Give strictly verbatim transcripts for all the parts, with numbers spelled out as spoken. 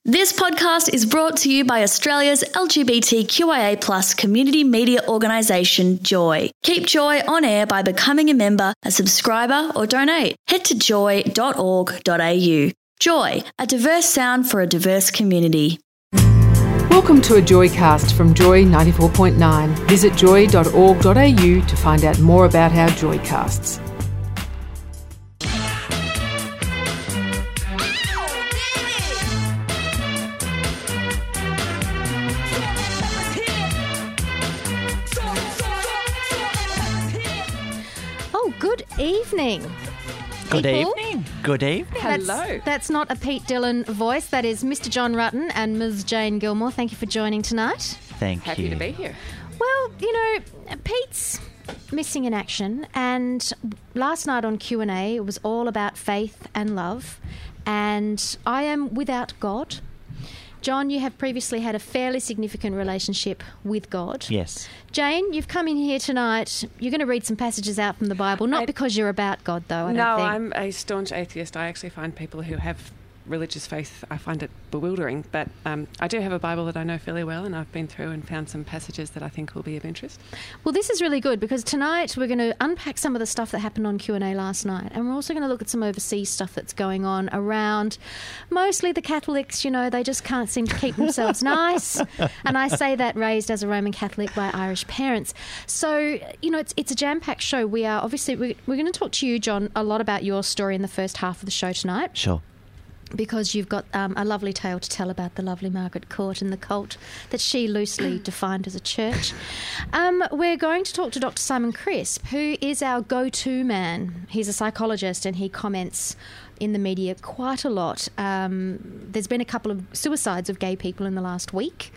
This podcast is brought to you by Australia's L G B T Q I A plus community media organisation, Joy. Keep Joy on air by becoming a member, a subscriber or donate. Head to joy dot org dot a u. Joy, a diverse sound for a diverse community. Welcome to a Joycast from Joy ninety-four point nine. Visit joy dot org dot a u to find out more about our Joycasts. Good evening. Good people. evening. Good evening. That's, Hello. That's not a Pete Dillon voice. That is Mister John Rutten and Miz Jane Gilmore. Thank you for joining tonight. Thank Happy you. to be here. Well, you know, Pete's missing in action, and last night on Q and A, it was all about faith and love, and I am without God. John, you have previously had a fairly significant relationship with God. Yes. Jane, you've come in here tonight. You're going to read some passages out from the Bible, not I, because you're about God, though, I no, don't think. I'm a staunch atheist. I actually find people who have religious faith, I find it bewildering. But um, I do have a Bible that I know fairly well, and I've been through and found some passages that I think will be of interest. Well, this is really good because tonight we're going to unpack some of the stuff that happened on Q and A last night, and we're also going to look at some overseas stuff that's going on around mostly the Catholics. You know, they just can't seem to keep themselves nice, and I say that raised as a Roman Catholic by Irish parents. So, you know, it's it's a jam-packed show. We are obviously we're, we're going to talk to you, John, a lot about your story in the first half of the show tonight. Sure. Because you've got um, a lovely tale to tell about the lovely Margaret Court and the cult that she loosely defined as a church. Um, we're going to talk to Doctor Simon Crisp, who is our go-to man. He's a psychologist and he comments in the media quite a lot. Um, there's been a couple of suicides of gay people in the last week,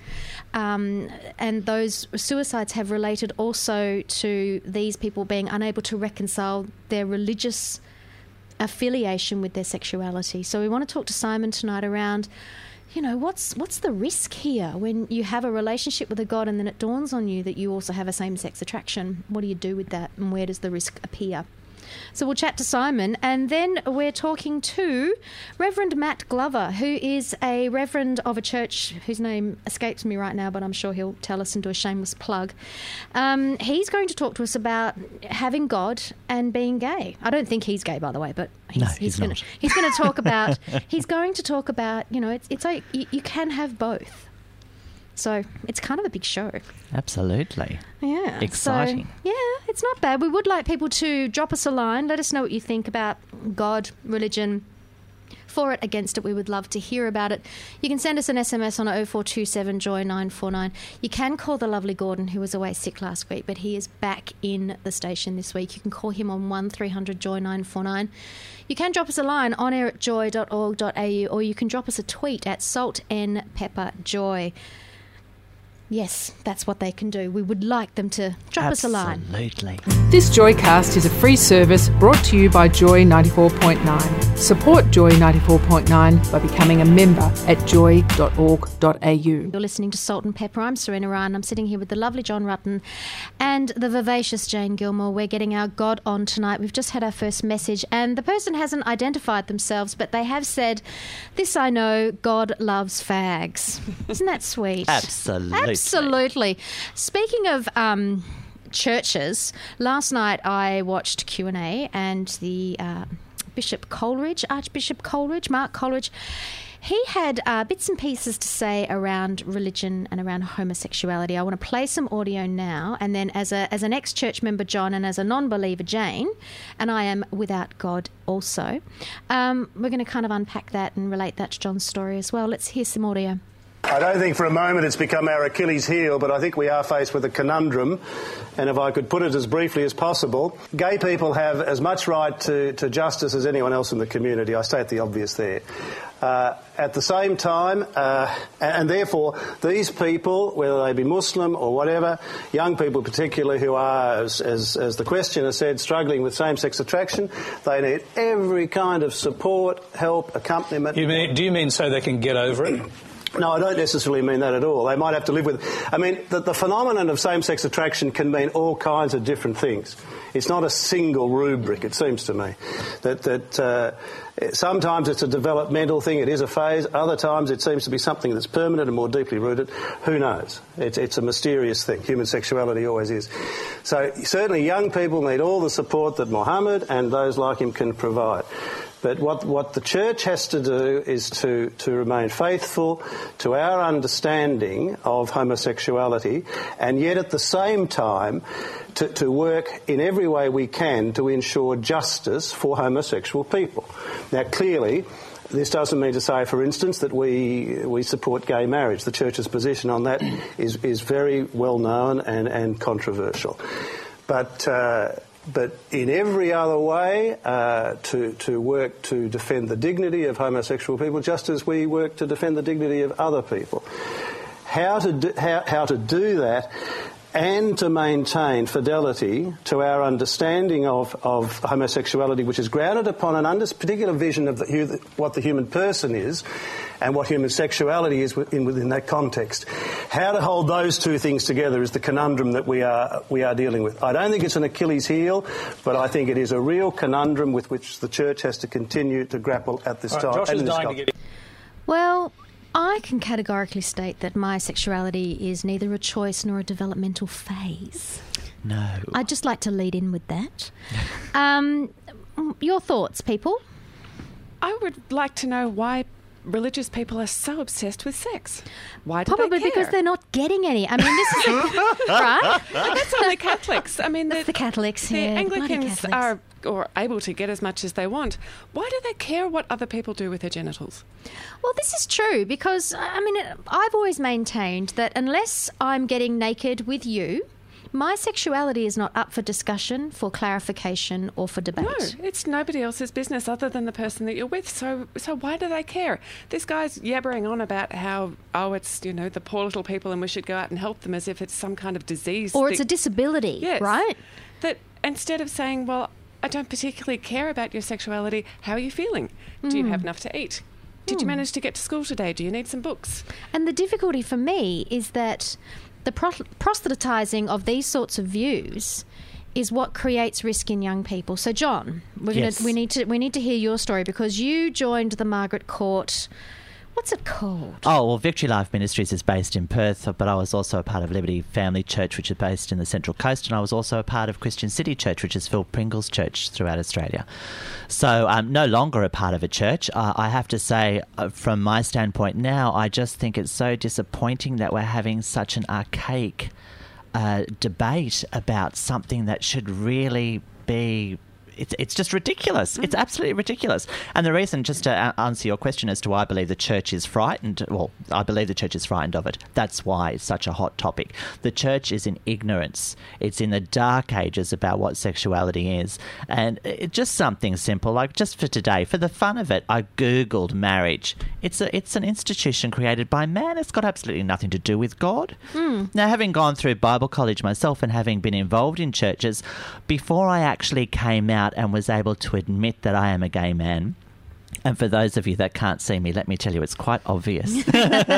um, and those suicides have related also to these people being unable to reconcile their religious affiliation with their sexuality. So we want to talk to Simon tonight around, you know, what's what's the risk here when you have a relationship with a God and then it dawns on you that you also have a same-sex attraction? What do you do with that, and where does the risk appear? So we'll chat to Simon, and then we're talking to Reverend Matt Glover, who is a reverend of a church whose name escapes me right now, but I'm sure he'll tell us and do a shameless plug. Um, he's going to talk to us about having God and being gay. I don't think he's gay, by the way, but he's, No, he's, he's gonna, not. he's going to talk about. He's going to talk about. You know, it's it's like you, you can have both. So it's kind of a big show. Absolutely. Yeah. Exciting. So, yeah, it's not bad. We would like people to drop us a line. Let us know what you think about God, religion, for it, against it. We would love to hear about it. You can send us an S M S on oh four two seven joy nine four nine. You can call the lovely Gordon, who was away sick last week, but he is back in the station this week. You can call him on one three hundred joy nine four nine. You can drop us a line on air at joy dot org dot a u, or you can drop us a tweet at salt and pepper joy. Yes, that's what they can do. We would like them to drop us a line. Absolutely. This Joycast is a free service brought to you by Joy ninety-four point nine. Support Joy ninety-four point nine by becoming a member at joy dot org dot a u. You're listening to Salt and Pepper. I'm Serena Ryan. I'm sitting here with the lovely John Rutten and the vivacious Jane Gilmore. We're getting our God on tonight. We've just had our first message, and the person hasn't identified themselves, but they have said, "This I know, God loves fags." Isn't that sweet? Absolutely. Absolutely. Speaking of um, churches, last night I watched Q and A, and the uh, Bishop Coleridge, Archbishop Coleridge, Mark Coleridge, he had uh, bits and pieces to say around religion and around homosexuality. I want to play some audio now, and then as a as an ex-church member, John, and as a non-believer, Jane, and I am without God also, um, we're going to kind of unpack that and relate that to John's story as well. Let's hear some audio. I don't think for a moment it's become our Achilles heel, but I think we are faced with a conundrum, and if I could put it as briefly as possible, gay people have as much right to, to justice as anyone else in the community. I state the obvious there. Uh, at the same time, uh, and therefore these people, whether they be Muslim or whatever, young people particularly who are, as, as, as the questioner said, struggling with same-sex attraction, they need every kind of support, help, accompaniment. You mean, do you mean so they can get over it? No, I don't necessarily mean that at all. They might have to live with it. I mean, the, the phenomenon of same-sex attraction can mean all kinds of different things. It's not a single rubric, it seems to me. That, that uh, sometimes it's a developmental thing, it is a phase. Other times it seems to be something that's permanent and more deeply rooted. Who knows? It's, it's a mysterious thing. Human sexuality always is. So certainly young people need all the support that Mohammed and those like him can provide. But what, what the church has to do is to, to remain faithful to our understanding of homosexuality, and yet at the same time to, to work in every way we can to ensure justice for homosexual people. Now, clearly, this doesn't mean to say, for instance, that we we support gay marriage. The church's position on that is, is very well known and, and controversial. But... Uh, But in every other way, uh, to, to work to defend the dignity of homosexual people, just as we work to defend the dignity of other people. How to do, how, how to do that and to maintain fidelity to our understanding of, of homosexuality, which is grounded upon an under, particular vision of the, what the human person is and what human sexuality is within, within that context. How to hold those two things together is the conundrum that we are we are dealing with. I don't think it's an Achilles heel, but I think it is a real conundrum with which the church has to continue to grapple at this right, time. Josh is dying to get in. Well, I can categorically state that my sexuality is neither a choice nor a developmental phase. No. I'd just like to lead in with that. um, your thoughts, people? I would like to know why religious people are so obsessed with sex. Why do Probably they care? because they're not getting any. I mean, this is a, right. But that's only Catholics. I mean, That's the Catholics. The yeah, bloody Anglicans Catholics. are or able to get as much as they want. Why do they care what other people do with their genitals? Well, this is true because, I mean, I've always maintained that unless I'm getting naked with you, my sexuality is not up for discussion, for clarification, or for debate. No, it's nobody else's business other than the person that you're with. So, so why do they care? This guy's yabbering on about how, oh, it's, you know, the poor little people and we should go out and help them, as if it's some kind of disease. Or that, it's a disability, yes, right? That instead of saying, well, I don't particularly care about your sexuality, how are you feeling? Mm. Do you have enough to eat? Did mm. you manage to get to school today? Do you need some books? And the difficulty for me is that the pro- proselytising of these sorts of views is what creates risk in young people. So, John, we're yes. gonna, we need to we need to hear your story because you joined the Margaret Court. What's it called? Oh, well, Victory Life Ministries is based in Perth, but I was also a part of Liberty Family Church, which is based in the Central Coast, and I was also a part of Christian City Church, which is Phil Pringle's church throughout Australia. So I'm no longer a part of a church. Uh, I have to say, uh, from my standpoint now, I just think it's so disappointing that we're having such an archaic uh, debate about something that should really be... It's it's just ridiculous. It's absolutely ridiculous. And the reason, just to a- answer your question as to why I believe the church is frightened, well, I believe the church is frightened of it. That's why it's such a hot topic. The church is in ignorance. It's in the dark ages about what sexuality is. And it, just something simple, like just for today, for the fun of it, I Googled marriage. It's a it's an institution created by man. It's got absolutely nothing to do with God. Mm. Now, having gone through Bible college myself and having been involved in churches, before I actually came out and was able to admit that I am a gay man. And for those of you that can't see me, let me tell you, it's quite obvious. He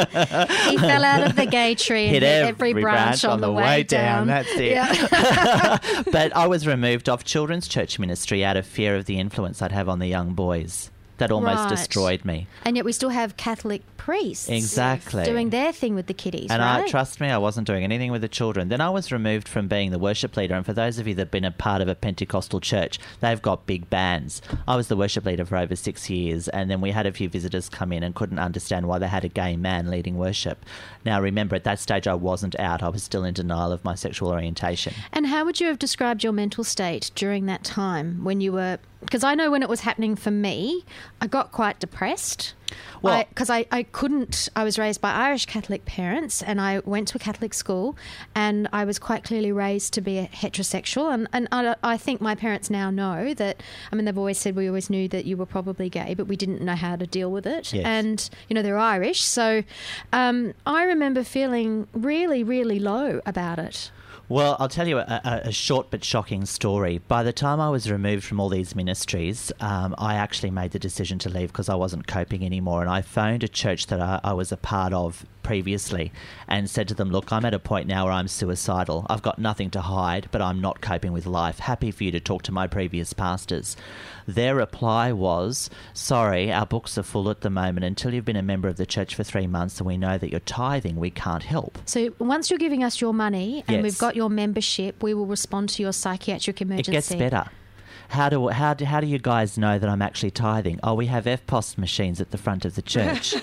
fell out of the gay tree and hit, hit every, every branch, branch on, on the, the way, way down. down. That's it. Yeah. But I was removed off children's church ministry out of fear of the influence I'd have on the young boys. That almost right. destroyed me. And yet we still have Catholic priests exactly doing their thing with the kiddies, and right? I, trust me, I wasn't doing anything with the children. Then I was removed from being the worship leader, and for those of you that have been a part of a Pentecostal church, they've got big bands. I was the worship leader for over six years, and then we had a few visitors come in and couldn't understand why they had a gay man leading worship. Now remember, at that stage I wasn't out. I was still in denial of my sexual orientation. And how would you have described your mental state during that time when you were... Because I know when it was happening for me, I got quite depressed. Well, because I, I, I couldn't, I was raised by Irish Catholic parents and I went to a Catholic school and I was quite clearly raised to be a heterosexual. And, and I, I think my parents now know that, I mean, they've always said we always knew that you were probably gay, but we didn't know how to deal with it. Yes. And, you know, they're Irish. So um, I remember feeling really, really low about it. Well, I'll tell you a, a, a short but shocking story. By the time I was removed from all these ministries, um, I actually made the decision to leave because I wasn't coping anymore. And I phoned a church that I, I was a part of previously and said to them, look, I'm at a point now where I'm suicidal. I've got nothing to hide, but I'm not coping with life. Happy for you to talk to my previous pastors. Their reply was, sorry, our books are full at the moment. Until you've been a member of the church for three months and we know that you're tithing, we can't help. So once you're giving us your money and Yes. we've got your membership, we will respond to your psychiatric emergency. It gets better. How do how do, how do you guys know that I'm actually tithing? Oh, we have F P O S machines at the front of the church.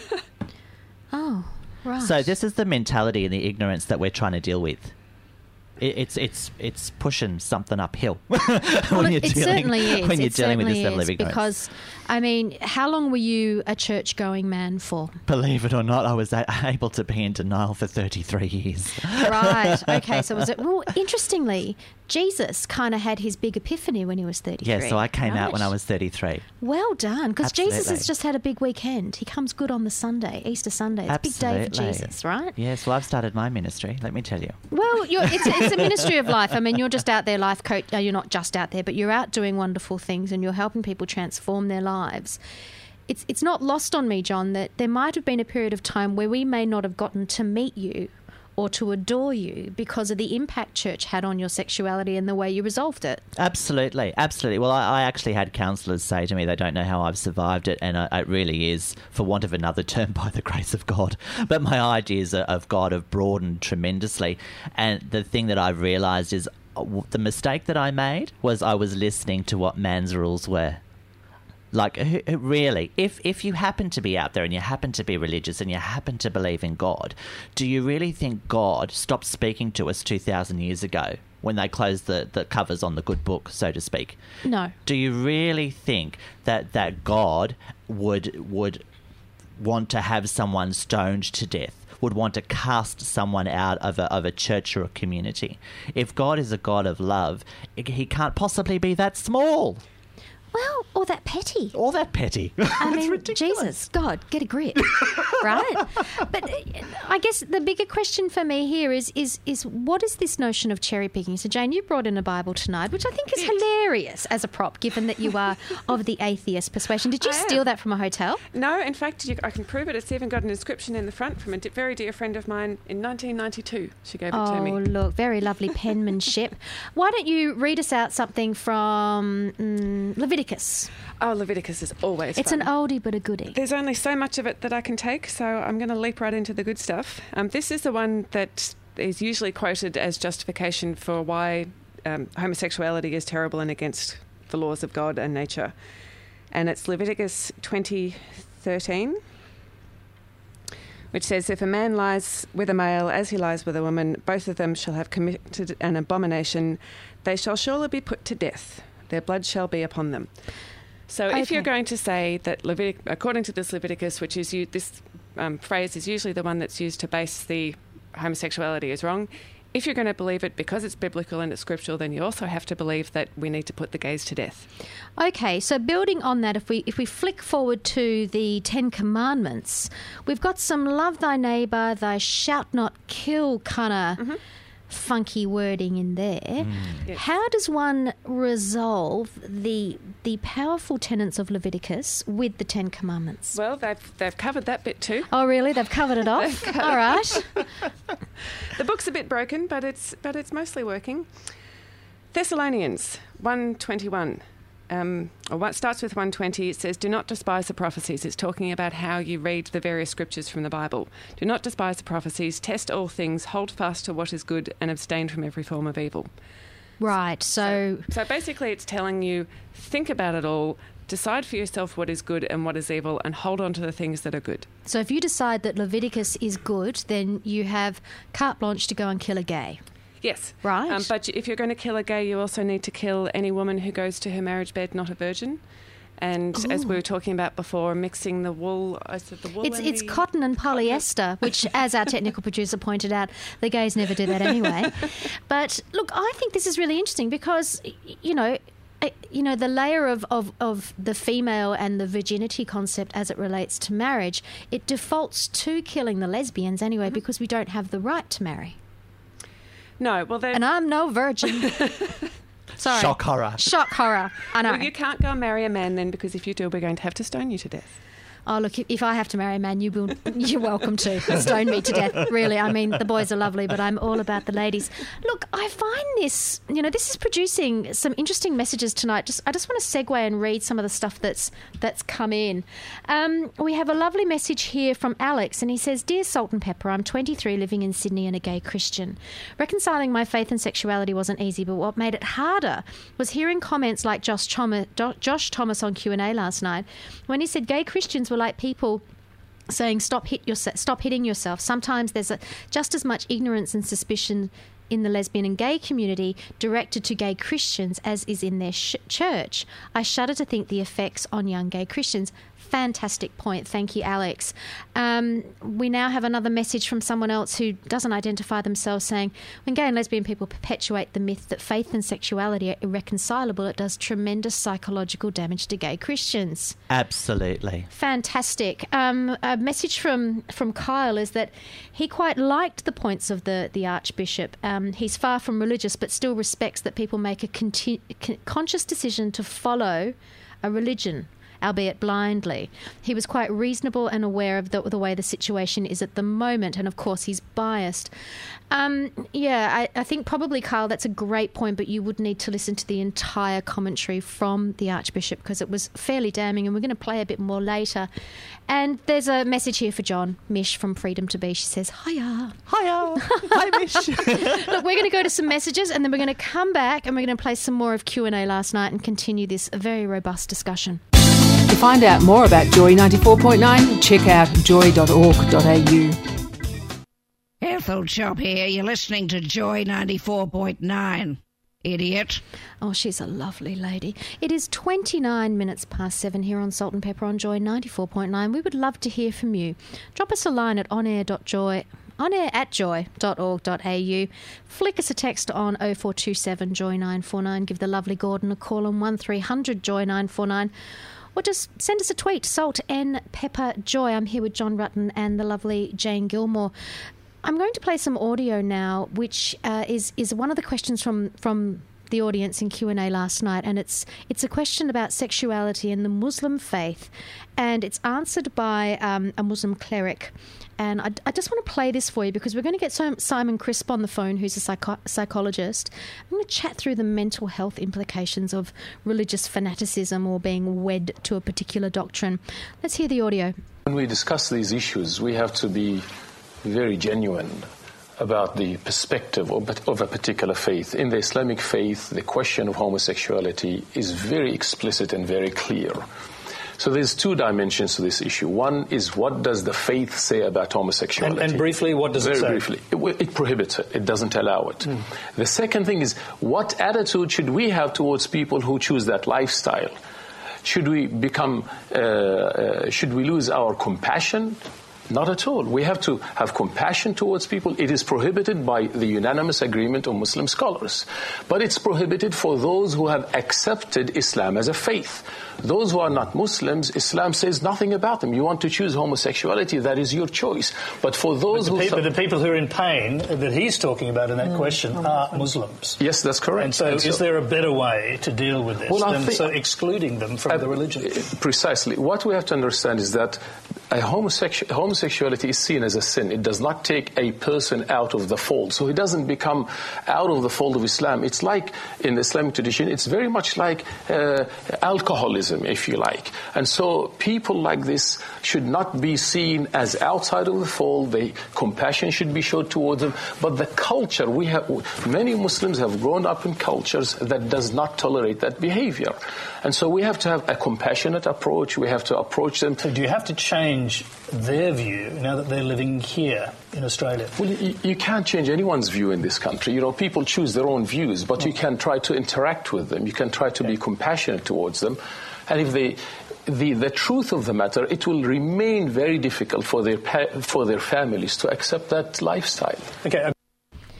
Oh, right. So this is the mentality and the ignorance that we're trying to deal with. It, it's it's it's pushing something uphill when Well, you're it, it dealing certainly is. when you're it dealing with this certainly level of is, ignorance. because, I mean, how long were you a church-going man for? Believe it or not, I was a- able to be in denial for thirty-three years. Right. Okay. So was it? Well, interestingly, Jesus kind of had his big epiphany when he was thirty-three. Yeah, so I came out when right? I was thirty-three. Well done, because Jesus Absolutely. has just had a big weekend. He comes good on the Sunday, Easter Sunday. It's a big day for Absolutely. Jesus, right? Yes, well, I've started my ministry, let me tell you. Well, you're, it's, it's a ministry of life. I mean, you're just out there, life coach. uh, You're not just out there, but you're out doing wonderful things and you're helping people transform their lives. It's it's not lost on me, John, that there might have been a period of time where we may not have gotten to meet you or to adore you because of the impact church had on your sexuality and the way you resolved it. Absolutely, absolutely. Well, I, I actually had counsellors say to me they don't know how I've survived it, and uh, it really is, for want of another term, by the grace of God. But my ideas of God have broadened tremendously, and the thing that I've realised is uh, the mistake that I made was I was listening to what man's rules were. Like, who- who- really, if if you happen to be out there and you happen to be religious and you happen to believe in God, do you really think God stopped speaking to us two thousand years ago when they closed the, the covers on the good book, so to speak? No. Do you really think that, that God would would want to have someone stoned to death, would want to cast someone out of a, of a church or a community? If God is a God of love, he can't possibly be that small Well, or that petty. or that petty. I It's mean, ridiculous. Jesus, God, get a grip, right? But uh, I guess the bigger question for me here is is is what is this notion of cherry picking? So, Jane, you brought in a Bible tonight, which I think is hilarious as a prop, given that you are of the atheist persuasion. Did you I am. steal that from a hotel? No, in fact, you, I can prove it. It's even got an inscription in the front from a di- very dear friend of mine in nineteen ninety-two. She gave it to Oh, me. look, very lovely penmanship. Why don't you read us out something from mm, Leviticus? Oh, Leviticus is always It's fun. an oldie but a goodie. There's only so much of it that I can take, so I'm going to leap right into the good stuff. Um, this is the one that is usually quoted as justification for why um, homosexuality is terrible and against the laws of God and nature. And it's Leviticus twenty thirteen, which says, if a man lies with a male as he lies with a woman, both of them shall have committed an abomination. They shall surely be put to death. Their blood shall be upon them. So if you're Okay. going to say that, Levitic- according to this Leviticus, which is u- this um, phrase is usually the one that's used to base the homosexuality is wrong, if you're going to believe it because it's biblical and it's scriptural, then you also have to believe that we need to put the gays to death. Okay, so building on that, if we if we flick forward to the Ten Commandments, we've got some love thy neighbour, thy shalt not kill kind of funky wording in there. Yes. How does one resolve the the powerful tenets of Leviticus with the Ten Commandments? Well, they've, they've covered that bit too. Oh, really? They've covered it off? All right. The book's a bit broken, but it's but it's mostly working. Thessalonians one twenty-one. Um, or what starts with one twenty, it says, do not despise the prophecies. It's talking about how you read the various scriptures from the Bible. Do not despise the prophecies, test all things, hold fast to what is good, and abstain from every form of evil. Right, so... So basically it's telling you, think about it all, decide for yourself what is good and what is evil, and hold on to the things that are good. So if you decide that Leviticus is good, then you have carte blanche to go and kill a gay. Yes. Right. Um, but if you're going to kill a gay, you also need to kill any woman who goes to her marriage bed not a virgin. And as we were talking about before, mixing the wool, I said the wool It's and it's the- cotton and polyester, which, as our technical producer pointed out, the gays never do that anyway. But look, I think this is really interesting because, y- you know, uh, you know, the layer of, of, of the female and the virginity concept as it relates to marriage, it defaults to killing the lesbians anyway because we don't have the right to marry. No, well, then... And I'm no virgin. Sorry. Shock horror. Shock horror. I know. Well, you can't go and marry a man then, because if you do, we're going to have to stone you to death. Oh, look, if I have to marry a man, you will, you're welcome to. Stone me to death, really. I mean, the boys are lovely, but I'm all about the ladies. Look, I find this, you know, this is producing some interesting messages tonight. Just, I just want to segue and read some of the stuff that's that's come in. Um, we have a lovely message here from Alex, and he says, Dear Salt and Pepper, I'm twenty-three, living in Sydney and a gay Christian. Reconciling my faith and sexuality wasn't easy, but what made it harder was hearing comments like Josh Thomas, Josh Thomas on Q and A last night, when he said gay Christians were like people saying stop hit yourself, stop hitting yourself. Sometimes there's a, just as much ignorance and suspicion in the lesbian and gay community directed to gay Christians as is in their sh- church. I shudder to think the effects on young gay Christians. Fantastic point. Thank you, Alex. Um, we now have another message from someone else who doesn't identify themselves, saying, when gay and lesbian people perpetuate the myth that faith and sexuality are irreconcilable, it does tremendous psychological damage to gay Christians. Absolutely. Fantastic. Um, a message from, from Kyle is that he quite liked the points of the, the Archbishop. Um, he's far from religious, but still respects that people make a conti- con- conscious decision to follow a religion, albeit blindly. He was quite reasonable and aware of the, the way the situation is at the moment, and of course he's biased. Um, yeah, I, I think probably, Kyle, that's a great point, but you would need to listen to the entire commentary from the Archbishop because it was fairly damning, and we're going to play a bit more later. And there's a message here for John Mish from Freedom to Be. She says, hiya. Hiya. Hi, Mish. Look, we're going to go to some messages, and then we're going to come back and we're going to play some more of Q and A last night and continue this very robust discussion. To find out more about Joy ninety-four point nine, check out joy dot org dot a u. Ethel Chop here. You're listening to Joy ninety-four point nine. Idiot. Oh, she's a lovely lady. It is twenty-nine minutes past seven here on Salt and Pepper on Joy ninety-four point nine. We would love to hear from you. Drop us a line at onair dot joy onair at joy dot org dot a u. Flick us a text on oh four two seven joy nine four nine. Give the lovely Gordon a call on one three hundred joy nine four nine. Or just send us a tweet, Salt and Pepper Joy. I'm here with John Rutten and the lovely Jane Gilmore. I'm going to play some audio now, which uh, is is one of the questions from, from the audience in Q and A last night, and it's it's a question about sexuality and the Muslim faith, and it's answered by um, a Muslim cleric. And I, I just want to play this for you because we're going to get Simon Crisp on the phone, who's a psycho- psychologist. I'm going to chat through the mental health implications of religious fanaticism or being wed to a particular doctrine. Let's hear the audio. When we discuss these issues, we have to be very genuine about the perspective of, of a particular faith. In the Islamic faith, the question of homosexuality is very explicit and very clear. So there's two dimensions to this issue. One is, what does the faith say about homosexuality? And, and briefly, what does Very it say? Very briefly. It, it prohibits it. It doesn't allow it. Mm. The second thing is, what attitude should we have towards people who choose that lifestyle? Should we become, uh, uh, should we lose our compassion? Not at all. We have to have compassion towards people. It is prohibited by the unanimous agreement of Muslim scholars. But it's prohibited for those who have accepted Islam as a faith. Those who are not Muslims, Islam says nothing about them. You want to choose homosexuality, that is your choice. But for those but the who... Pe- but the people who are in pain that he's talking about in that mm. question are Muslims. Yes, that's correct. And so, and so is there a better way to deal with this well, than think, so excluding them from uh, the religion? Precisely. What we have to understand is that a homosexu- homosexuality is seen as a sin. It does not take a person out of the fold. So he doesn't become out of the fold of Islam. It's like, in the Islamic tradition, it's very much like uh, alcoholism, if you like. And so people like this should not be seen as outside of the fold. The compassion should be shown towards them. But the culture, we have, many Muslims have grown up in cultures that does not tolerate that behavior. And so we have to have a compassionate approach. We have to approach them. So do you have to change their view now that they're living here in Australia? Well, you, you can't change anyone's view in this country. You know, people choose their own views, but you can try to interact with them. You can try to be compassionate towards them. And if they, the, the truth of the matter, it will remain very difficult for their, for their families to accept that lifestyle. Okay.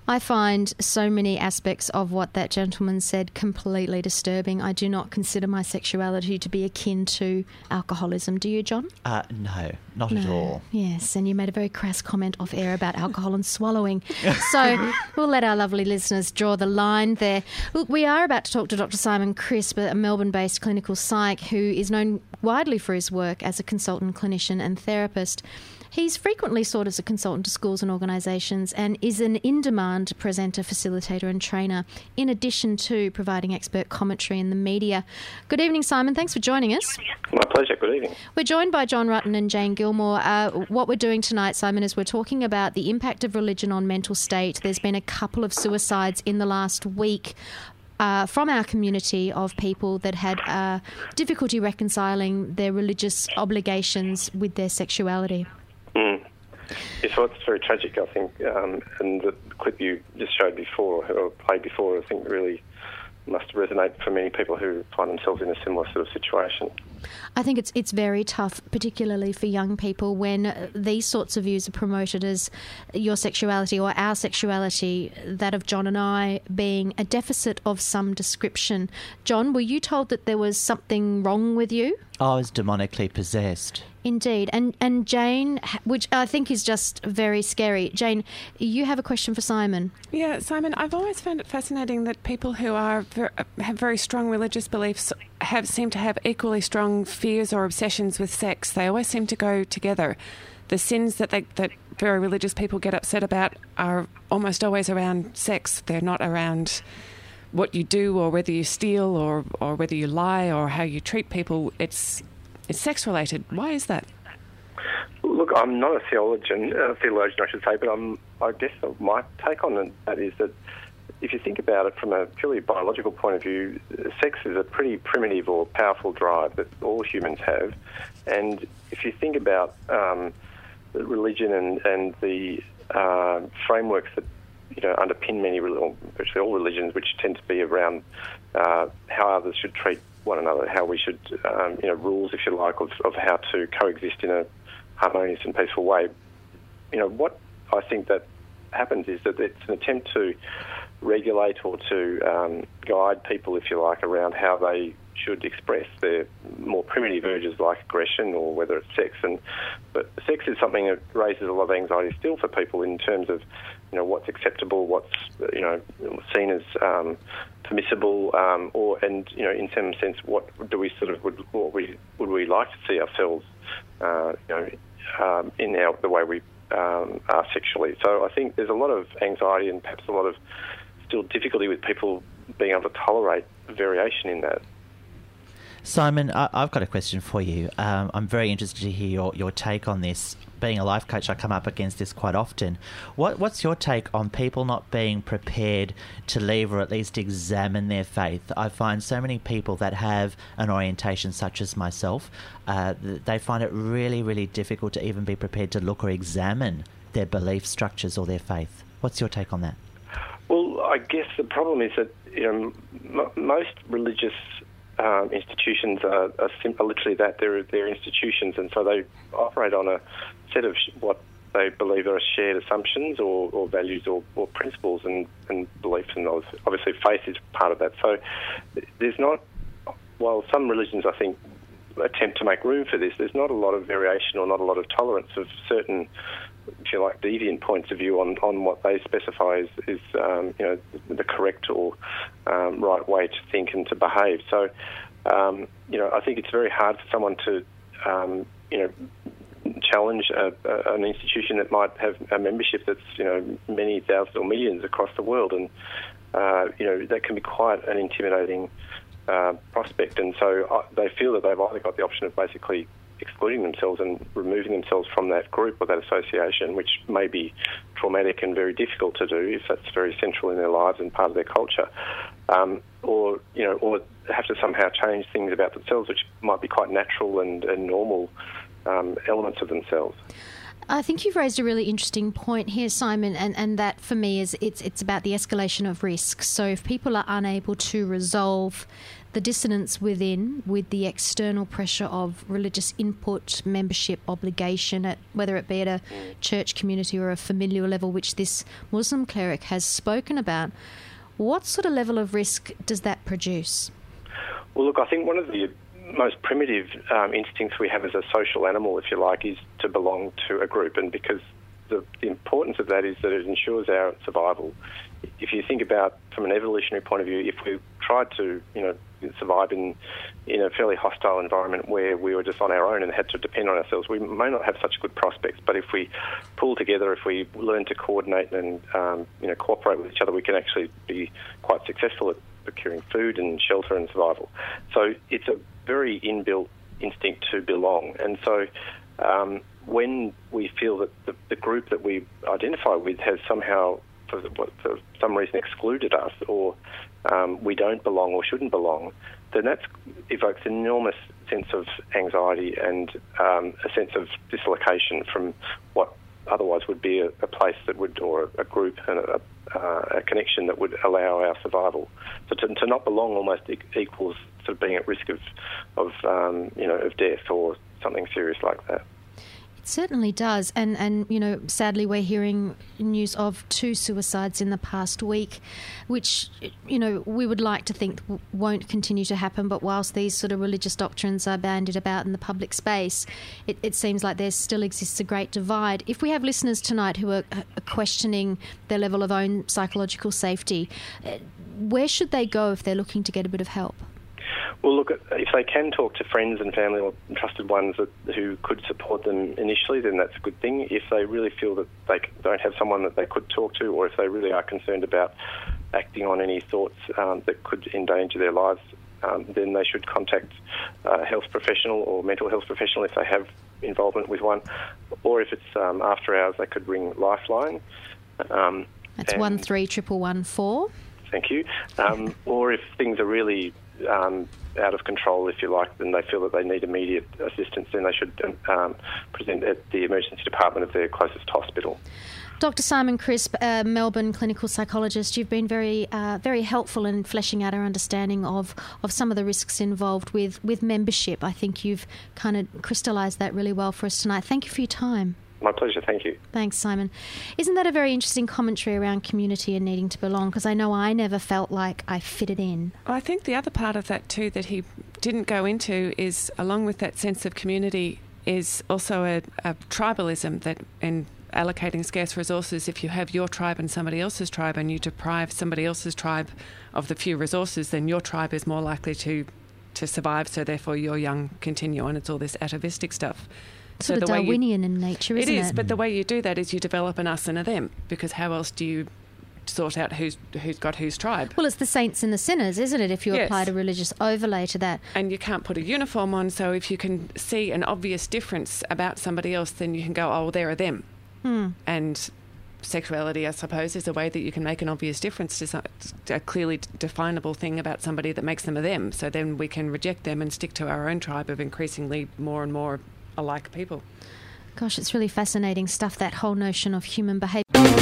I find so many aspects of what that gentleman said completely disturbing. I do not consider my sexuality to be akin to alcoholism. Do you, John? Uh, no, not no. at all. Yes, and you made a very crass comment off air about alcohol and swallowing. So we'll let our lovely listeners draw the line there. Look, we are about to talk to Doctor Simon Crisp, a Melbourne-based clinical psych who is known widely for his work as a consultant clinician and therapist. He's frequently sought as a consultant to schools and organisations and is an in-demand presenter, facilitator and trainer, in addition to providing expert commentary in the media. Good evening, Simon. Thanks for joining us. My pleasure. Good evening. We're joined by John Rutten and Jane Gilmore. Uh, what we're doing tonight, Simon, is we're talking about the impact of religion on mental state. There's been a couple of suicides in the last week Uh, from our community of people that had uh, difficulty reconciling their religious obligations with their sexuality. Mm. Yeah, so it's very tragic, I think, um, and the clip you just showed before, or played before, I think really must resonate for many people who find themselves in a similar sort of situation. I think it's it's very tough, particularly for young people, when these sorts of views are promoted as your sexuality or our sexuality, that of John and I, being a deficit of some description. John, were you told that there was something wrong with you? I was demonically possessed. Indeed. And and Jane, which I think is just very scary. Jane, you have a question for Simon. Yeah, Simon, I've always found it fascinating that people who are ver- have very strong religious beliefs have seem to have equally strong fears or obsessions with sex. They always seem to go together. The sins that they, that very religious people get upset about are almost always around sex. They're not around what you do or whether you steal or, or whether you lie or how you treat people. It's it's sex related. Why is that? Look, I'm not a theologian, a theologian I should say, but I'm, I guess my take on that is that if you think about it from a purely biological point of view, sex is a pretty primitive or powerful drive that all humans have. And if you think about um, religion and, and the uh, frameworks that you know underpin many, or virtually all religions, which tend to be around uh, how others should treat one another, how we should, um, you know, rules, if you like, of, of how to coexist in a harmonious and peaceful way. You know, what I think that happens is that it's an attempt to regulate or to um, guide people, if you like, around how they should express their more primitive urges like aggression or whether it's sex. And but sex is something that raises a lot of anxiety still for people in terms of, you know, what's acceptable, what's, you know, seen as um, permissible, um, or and you know, in some sense, what do we sort of would what we would we like to see ourselves, uh, you know, um, in our the way we um, are sexually. So I think there's a lot of anxiety and perhaps a lot of still difficulty with people being able to tolerate variation in that. Simon, I, I've got a question for you. Um, I'm very interested to hear your, your take on this. Being a life coach, I come up against this quite often. What, what's your take on people not being prepared to leave or at least examine their faith? I find so many people that have an orientation such as myself, uh, they find it really, really difficult to even be prepared to look or examine their belief structures or their faith. What's your take on that? Well, I guess the problem is that, you know, m- most religious Um, institutions are, are, sim- are literally that. They're, they're institutions, and so they operate on a set of sh- what they believe are shared assumptions or, or values or, or principles and, and beliefs, and obviously faith is part of that. So there's not, while some religions, I think, attempt to make room for this, there's not a lot of variation or not a lot of tolerance of certain, if you like, deviant points of view on, on what they specify as, is um, you know, the correct or um, right way to think and to behave. So, um, you know, I think it's very hard for someone to, um, you know, challenge a, a, an institution that might have a membership that's, you know, many thousands or millions across the world, and uh, you know, that can be quite an intimidating uh, prospect. And so uh, they feel that they've either got the option of basically excluding themselves and removing themselves from that group or that association, which may be traumatic and very difficult to do if that's very central in their lives and part of their culture, um, or you know, or have to somehow change things about themselves, which might be quite natural and, and normal um, elements of themselves. I think you've raised a really interesting point here, Simon, and, and that for me is it's it's about the escalation of risk. So if people are unable to resolve the dissonance within with the external pressure of religious input, membership obligation, at whether it be at a church community or a familial level, which this Muslim cleric has spoken about. What sort of level of risk does that produce? Well, look, I think one of the most primitive um, instincts we have as a social animal, if you like, is to belong to a group. And because the, the importance of that is that it ensures our survival. If you think about, from an evolutionary point of view, if we tried to, you know, survive in in a fairly hostile environment where we were just on our own and had to depend on ourselves, we may not have such good prospects. But if we pull together, if we learn to coordinate and um, you know cooperate with each other, we can actually be quite successful at procuring food and shelter and survival. So it's a very inbuilt instinct to belong. And so um, when we feel that the, the group that we identify with has somehow, for, for some reason, excluded us, or um, we don't belong or shouldn't belong, then that evokes an enormous sense of anxiety and um, a sense of dislocation from what otherwise would be a, a place that would, or a group and a, uh, a connection that would allow our survival. So to, to not belong almost e- equals sort of being at risk of, of um, you know, of death or something serious like that. Certainly does, and and you know, sadly we're hearing news of two suicides in the past week, which, you know, we would like to think won't continue to happen, but whilst these sort of religious doctrines are bandied about in the public space, it, it seems like there still exists a great divide. If we have listeners tonight who are questioning their level of own psychological safety, where should they go if they're looking to get a bit of help? Well, look, if they can talk to friends and family or trusted ones that, who could support them initially, then that's a good thing. If they really feel that they don't have someone that they could talk to, or if they really are concerned about acting on any thoughts um, that could endanger their lives, um, then they should contact a health professional or mental health professional if they have involvement with one. Or if it's um, after hours, they could ring Lifeline. Um, that's one three triple one four. Thank you. Um, or if things are really Um, out of control, if you like, then they feel that they need immediate assistance, then they should um, present at the emergency department of their closest hospital. Doctor Simon Crisp, a Melbourne clinical psychologist, you've been very uh, very helpful in fleshing out our understanding of, of some of the risks involved with, with membership. I think you've kind of crystallised that really well for us tonight. Thank you for your time. My pleasure, thank you. Thanks, Simon. Isn't that a very interesting commentary around community and needing to belong? Because I know I never felt like I fitted in. Well, I think the other part of that too that he didn't go into is, along with that sense of community, is also a, a tribalism that in allocating scarce resources, if you have your tribe and somebody else's tribe and you deprive somebody else's tribe of the few resources, then your tribe is more likely to, to survive, so therefore your young continue on. It's all this atavistic stuff. Sort so of Darwinian you, in nature, isn't it? It is, but the way you do that is you develop an us and a them, because how else do you sort out who's who's got whose tribe? Well, it's the saints and the sinners, isn't it, if you yes. apply a religious overlay to that? And you can't put a uniform on, so if you can see an obvious difference about somebody else, then you can go, oh, well, there are them. Hmm. And sexuality, I suppose, is a way that you can make an obvious difference to a clearly definable thing about somebody that makes them a them. So then we can reject them and stick to our own tribe of increasingly more and more alike people. Gosh, it's really fascinating stuff, that whole notion of human behaviour.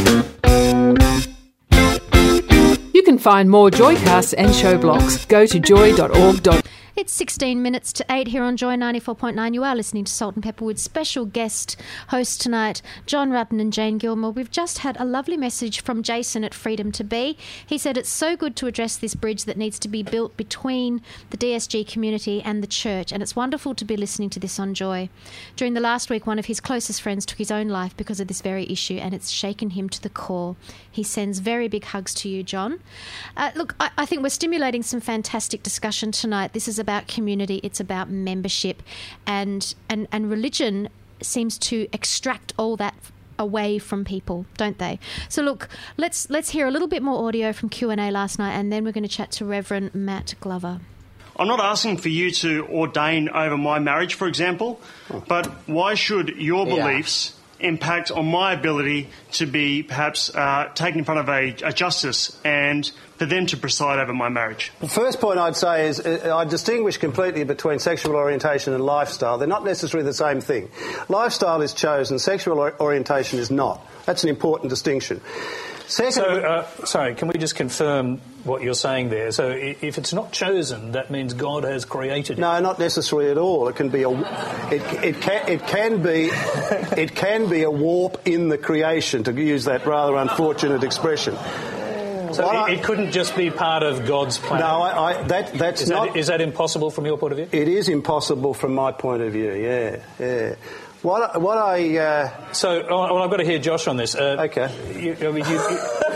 You can find more Joycasts and show blogs. Go to joy dot org dot au. It's sixteen minutes to eight here on Joy ninety-four point nine. You are listening to Salt and Pepper with special guest host tonight, John Rutten and Jane Gilmore. We've just had a lovely message from Jason at Freedom to Be. He said it's so good to address this bridge that needs to be built between the D S G community and the church, and it's wonderful to be listening to this on Joy. During the last week, one of his closest friends took his own life because of this very issue, and it's shaken him to the core. He sends very big hugs to you, John. Uh, look, I, I think we're stimulating some fantastic discussion tonight. This is about community, it's about membership, and and and religion seems to extract all that away from people, don't they? So look, let's let's hear a little bit more audio from Q and A last night, and then we're going to chat to Reverend Matt Glover. I'm not asking for you to ordain over my marriage, for example, but why should your beliefs yeah. impact on my ability to be perhaps uh, taken in front of a, a justice and for them to preside over my marriage? The first point I'd say is uh, I distinguish completely between sexual orientation and lifestyle. They're not necessarily the same thing. Lifestyle is chosen, sexual or- orientation is not. That's an important distinction. Second, so, uh, sorry, can we just confirm what you're saying there. So if it's not chosen, that means God has created it. No, not necessarily at all. It can be a, it, it can it can be it can be a warp in the creation, to use that rather unfortunate expression. So it, I, it couldn't just be part of God's plan. No, I, I, that that's is not. That, is that impossible from your point of view? It is impossible from my point of view. Yeah, yeah. What what I uh, so well, I've got to hear Josh on this. Uh, okay. You, I mean, you, you,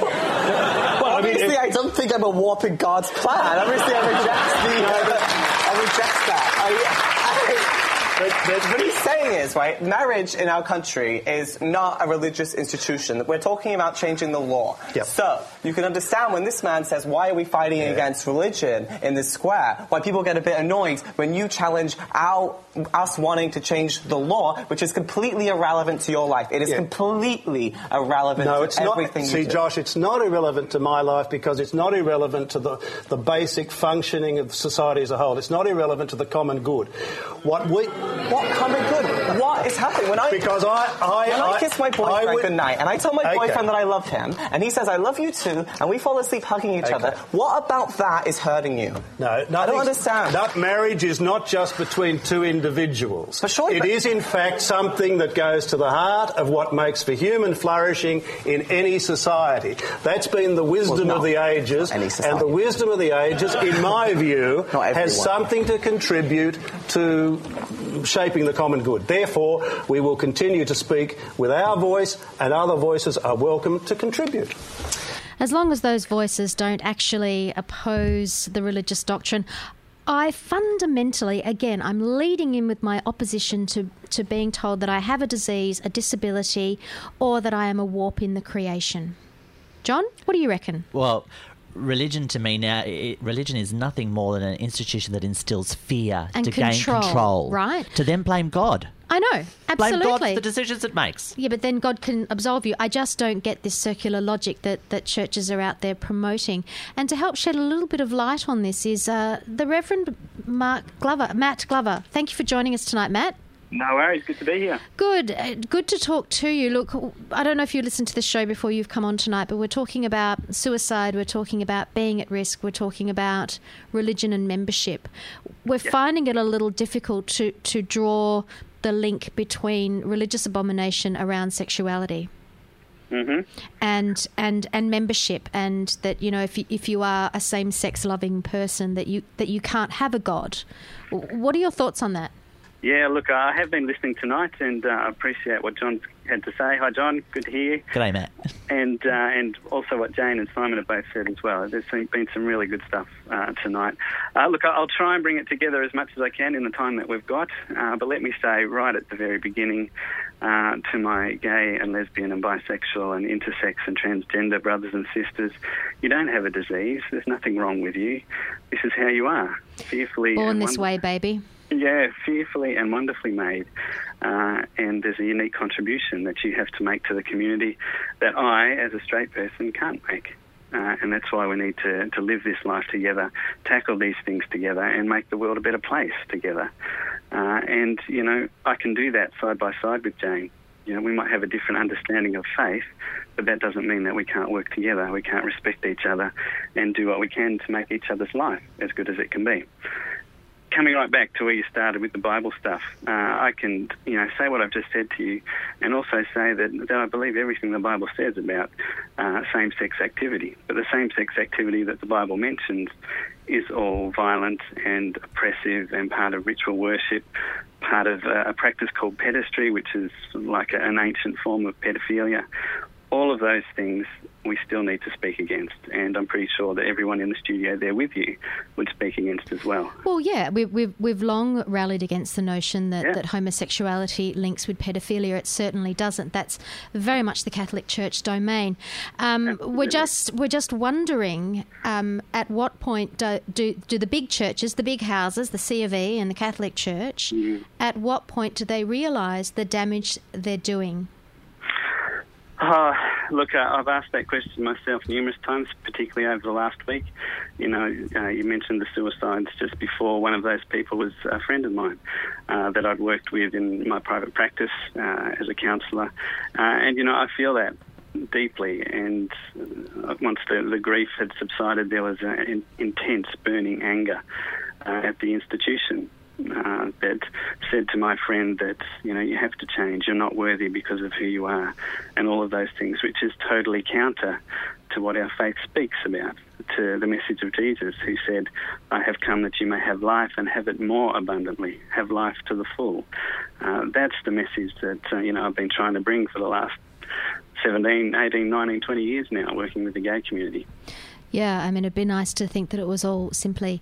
well, obviously, I, mean, I don't think I'm a warp in God's plan. Obviously, I reject the. Uh, I reject that. I, I, But, but what he's saying is, right, marriage in our country is not a religious institution. We're talking about changing the law. Yep. So you can understand when this man says, why are we fighting yeah. against religion in this square? Why people get a bit annoyed when you challenge our, us wanting to change the law, which is completely irrelevant to your life. It is yeah. completely irrelevant no, to it's everything not, you see, do. Josh, it's not irrelevant to my life because it's not irrelevant to the, the basic functioning of society as a whole. It's not irrelevant to the common good. What we... What common good? What is happening? When I because I, I when I, I kiss my boyfriend I would, goodnight and I tell my okay. boyfriend that I love him and he says I love you too and we fall asleep hugging each okay. other, what about that is hurting you? No, I don't understand. That marriage is not just between two individuals. For sure, it but is in fact something that goes to the heart of what makes for human flourishing in any society. That's been the wisdom well, of the ages, and the wisdom of the ages, in my view, has something to contribute to shaping the common good. Therefore, we will continue to speak with our voice, and other voices are welcome to contribute. As long as those voices don't actually oppose the religious doctrine, I fundamentally, again, I'm leading in with my opposition to, to being told that I have a disease, a disability, or that I am a warp in the creation. John, what do you reckon? Well, religion to me now, it, religion is nothing more than an institution that instills fear and to control, gain control. Right. To then blame God. I know, absolutely. Blame God for the decisions it makes. Yeah, but then God can absolve you. I just don't get this circular logic that, that churches are out there promoting. And to help shed a little bit of light on this is uh, the Reverend Mark Glover, Matt Glover. Thank you for joining us tonight, Matt. No worries, good to be here. Good, uh, good to talk to you. Look, I don't know if you listened to the show before you've come on tonight, but we're talking about suicide, we're talking about being at risk, we're talking about religion and membership. We're yep. finding it a little difficult to, to draw the link between religious abomination around sexuality. Mm-hmm. And and and membership, and that, you know, if you, if you are a same-sex loving person, that you that you can't have a God. What are your thoughts on that? Yeah, look, I have been listening tonight, and I uh, appreciate what John's had to say. Hi, John. Good to hear you. G'day, Matt. And uh, and also what Jane and Simon have both said as well. There's been some really good stuff uh, tonight. Uh, look, I'll try and bring it together as much as I can in the time that we've got. Uh, but let me say right at the very beginning uh, to my gay and lesbian and bisexual and intersex and transgender brothers and sisters, you don't have a disease. There's nothing wrong with you. This is how you are. Fearfully born this way, baby. Yeah, fearfully and wonderfully made. Uh, and there's a unique contribution that you have to make to the community that I, as a straight person, can't make. Uh, and that's why we need to, to live this life together, tackle these things together, and make the world a better place together. Uh, and, you know, I can do that side by side with Jane. You know, we might have a different understanding of faith, but that doesn't mean that we can't work together. We can't respect each other and do what we can to make each other's life as good as it can be. Coming right back to where you started with the Bible stuff, uh, I can, you know, say what I've just said to you, and also say that, that I believe everything the Bible says about uh, same-sex activity. But the same-sex activity that the Bible mentions is all violent and oppressive and part of ritual worship, part of uh, a practice called pedestry, which is like a, an ancient form of pedophilia. All of those things we still need to speak against, and I'm pretty sure that everyone in the studio there with you would speak against as well. Well, yeah, we've we've, we've long rallied against the notion that, yeah. that homosexuality links with pedophilia. It certainly doesn't. That's very much the Catholic Church domain. Um, we're just we're just wondering um, at what point do, do do the big churches, the big houses, the C of E and the Catholic Church, mm. at what point do they realise the damage they're doing? Uh, look, uh, I've asked that question myself numerous times, particularly over the last week. You know, uh, you mentioned the suicides just before. One of those people was a friend of mine uh, that I'd worked with in my private practice uh, as a counsellor. Uh, and, you know, I feel that deeply, and uh, once the, the grief had subsided, there was an intense burning anger uh, at the institution uh, that said to my friend that, you know, you have to change, you're not worthy because of who you are, and all of those things, which is totally counter to what our faith speaks about, to the message of Jesus, who said, I have come that you may have life and have it more abundantly, have life to the full. Uh, that's the message that, uh, you know, I've been trying to bring for the last seventeen, eighteen, nineteen, twenty years now, working with the gay community. Yeah, I mean, it'd be nice to think that it was all simply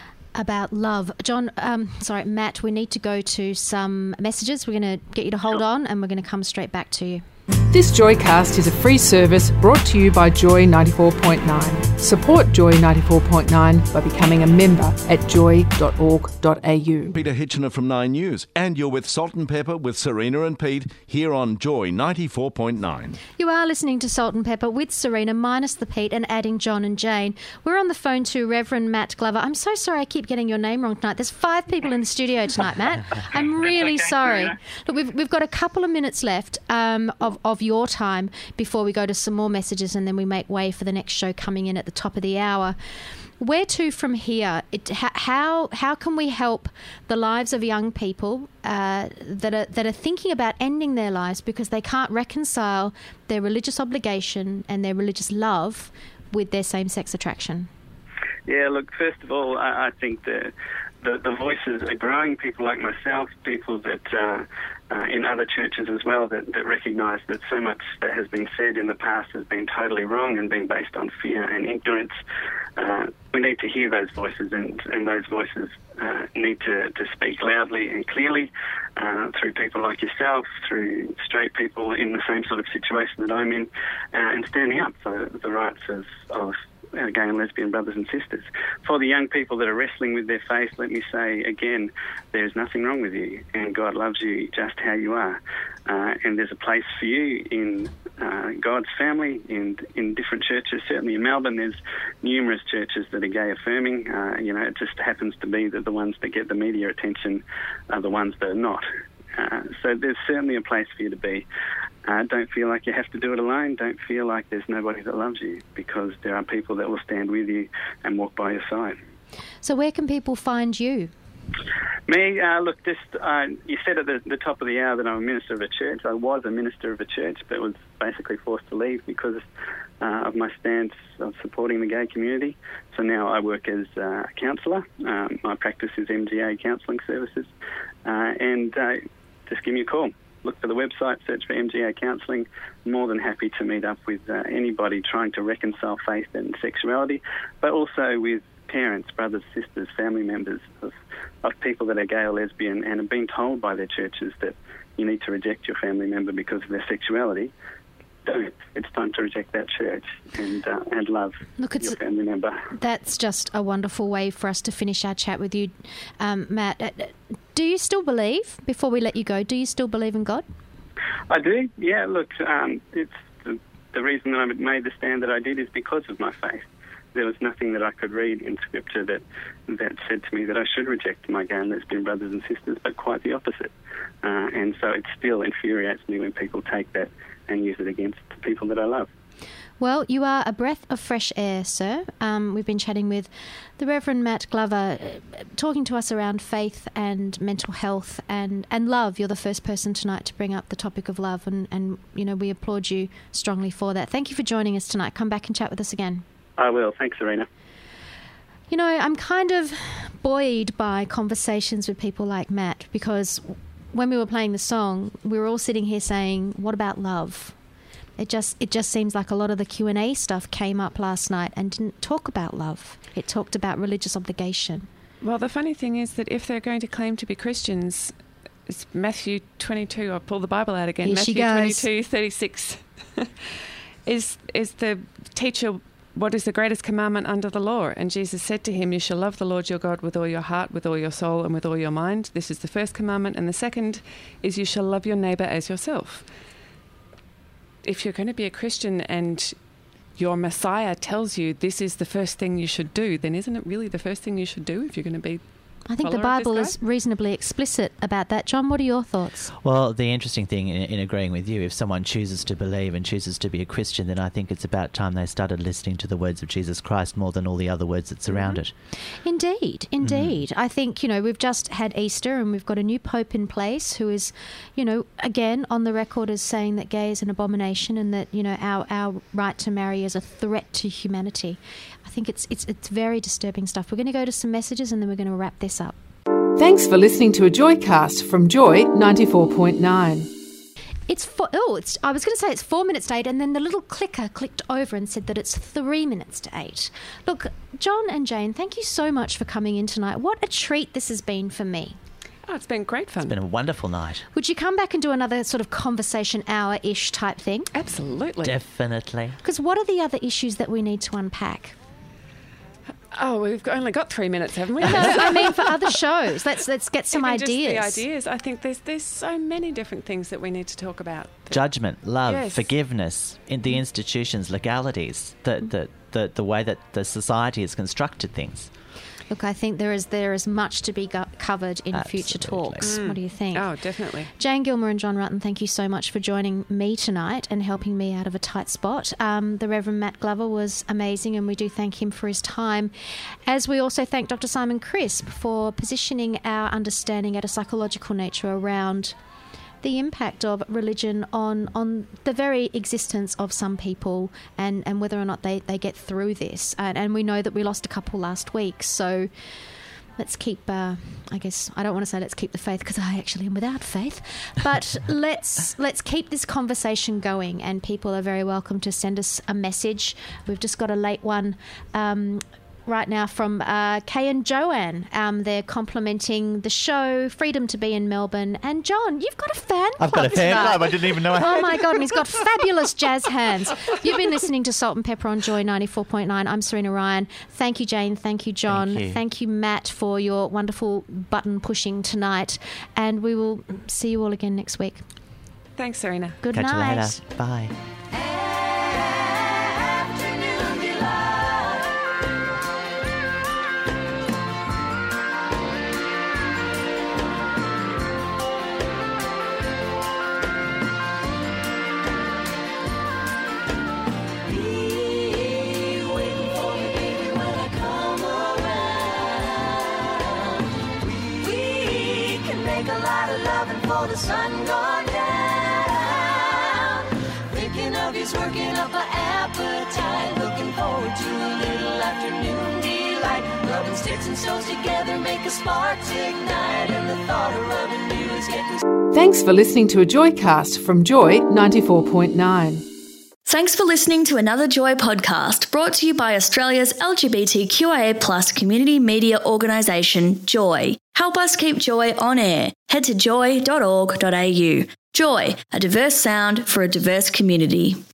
about love. John, um, sorry, Matt, we need to go to some messages. We're going to get you to hold on, and we're going to come straight back to you. This Joycast is a free service brought to you by Joy ninety-four point nine. Support Joy ninety-four point nine by becoming a member at joy dot org dot a u. Peter Hitchener from Nine News, and you're with Salt and Pepper with Serena and Pete here on Joy ninety-four point nine. You are listening to Salt and Pepper with Serena, minus the Pete, and adding John and Jane. We're on the phone to Reverend Matt Glover. I'm so sorry I keep getting your name wrong tonight. There's five people in the studio tonight, Matt. I'm really okay, sorry. Serena. Look, we've we've got a couple of minutes left um, of of your time before we go to some more messages, and then we make way for the next show coming in at the top of the hour. Where to from here? It, how how can we help the lives of young people uh, that are that are thinking about ending their lives because they can't reconcile their religious obligation and their religious love with their same-sex attraction? Yeah, look, first of all, I, I think the, the the voices are growing. People like myself, people that uh, uh, in other churches as well, that, that recognise that so much that has been said in the past has been totally wrong and been based on fear and ignorance. Uh, we need to hear those voices, and, and those voices uh, need to, to speak loudly and clearly uh, through people like yourself, through straight people in the same sort of situation that I'm in, uh, and standing up for the rights of, of our gay and lesbian brothers and sisters. For the young people that are wrestling with their faith, let me say again, there's nothing wrong with you, and God loves you just how you are. Uh, and there's a place for you in uh, God's family, in in different churches. Certainly in Melbourne, there's numerous churches that are gay affirming. Uh, you know, it just happens to be that the ones that get the media attention are the ones that are not. Uh, so there's certainly a place for you to be. Uh, don't feel like you have to do it alone. Don't feel like there's nobody that loves you, because there are people that will stand with you and walk by your side. So where can people find you? Me, uh, look, just uh, you said at the, the top of the hour that I'm a minister of a church. I was a minister of a church, but was basically forced to leave because uh, of my stance of supporting the gay community. So now I work as uh, a counsellor. Um, my practice is M G A Counselling Services, uh, and uh, just give me a call. Look for the website, search for M G A Counselling. More than happy to meet up with uh, anybody trying to reconcile faith and sexuality, but also with parents, brothers, sisters, family members of, of people that are gay or lesbian and have been told by their churches that you need to reject your family member because of their sexuality. Don't. It's time to reject that church and uh, and love Look, it's, your family member. That's just a wonderful way for us to finish our chat with you, um, Matt. Uh, do you still believe, before we let you go, do you still believe in God? I do, yeah. Look, um, it's the, the reason that I made the stand that I did is because of my faith. There was nothing that I could read in Scripture that that said to me that I should reject my gay and lesbian brothers and sisters, but quite the opposite. Uh, and so it still infuriates me when people take that and use it against people that I love. Well, you are a breath of fresh air, sir. Um, we've been chatting with the Reverend Matt Glover, uh, talking to us around faith and mental health and, and love. You're the first person tonight to bring up the topic of love, and, and, you know, we applaud you strongly for that. Thank you for joining us tonight. Come back and chat with us again. I will. Thanks, Serena. You know, I'm kind of buoyed by conversations with people like Matt, because when we were playing the song, we were all sitting here saying, what about love? It just it just seems like a lot of the Q and A stuff came up last night and didn't talk about love. It talked about religious obligation. Well, the funny thing is that if they're going to claim to be Christians, it's Matthew twenty-two, I'll pull the Bible out again, Here Matthew she goes. twenty-two, thirty-six, is, is the teacher, what is the greatest commandment under the law? And Jesus said to him, you shall love the Lord your God with all your heart, with all your soul, and with all your mind. This is the first commandment. And the second is you shall love your neighbour as yourself. If you're going to be a Christian and your Messiah tells you this is the first thing you should do, then isn't it really the first thing you should do if you're going to be I think the Bible is reasonably explicit about that. John, what are your thoughts? Well, the interesting thing in, in agreeing with you, if someone chooses to believe and chooses to be a Christian, then I think it's about time they started listening to the words of Jesus Christ more than all the other words that surround mm-hmm. it. Indeed, indeed. Mm-hmm. I think, you know, we've just had Easter and we've got a new Pope in place who is, you know, again, on the record as saying that gay is an abomination and that, you know, our, our right to marry is a threat to humanity. I think it's it's it's very disturbing stuff. We're going to go to some messages and then we're going to wrap this up. Thanks for listening to a Joycast from Joy ninety-four point nine. It's four, oh, it's, I was going to say it's four minutes to eight, and then the little clicker clicked over and said that it's three minutes to eight. Look, John and Jane, thank you so much for coming in tonight. What a treat this has been for me. Oh, it's been great fun. It's been a wonderful night. Would you come back and do another sort of conversation hour-ish type thing? Absolutely. Definitely. Because what are the other issues that we need to unpack? Oh, we've only got three minutes, haven't we? No, I mean for other shows. Let's let's get some Even ideas. Just the ideas. I think there's there's so many different things that we need to talk about. Judgment, love, yes. forgiveness, in the institutions, legalities, the, the, the, the way that the society has constructed things. Look, I think there is there is much to be go- covered in Absolutely. future talks. Mm. What do you think? Oh, definitely. Jane Gilmer and John Rutten, thank you so much for joining me tonight and helping me out of a tight spot. Um, the Reverend Matt Glover was amazing, and we do thank him for his time. As we also thank Doctor Simon Crisp for positioning our understanding at a psychological nature around the impact of religion on, on the very existence of some people and, and whether or not they, they get through this. And, and we know that we lost a couple last week, so let's keep, uh, I guess, I don't want to say let's keep the faith because I actually am without faith, but let's let's keep this conversation going, and people are very welcome to send us a message. We've just got a late one um, right now from uh, Kay and Joanne. Um, they're complimenting the show, Freedom to Be in Melbourne. And John, you've got a fan club I've got a fan tonight. club. I didn't even know I had. Oh my God, and he's got fabulous jazz hands. You've been listening to Salt and Pepper on Joy ninety-four point nine. I'm Serena Ryan. Thank you, Jane. Thank you, John. Thank you. Thank you, Matt, for your wonderful button pushing tonight. And we will see you all again next week. Thanks, Serena. Good Catch night. you later. Bye. For the sun gone down, thinking of you's working up an appetite, looking forward to a little afternoon delight, rubbing sticks and stones together make a spark to ignite, and the thought of rubbing you is getting. Thanks for listening to a Joycast from Joy ninety-four point nine. Thanks for listening to another Joy podcast brought to you by Australia's L G B T Q I A plus community media organisation, Joy. Help us keep Joy on air. Head to joy dot org dot a u. Joy, a diverse sound for a diverse community.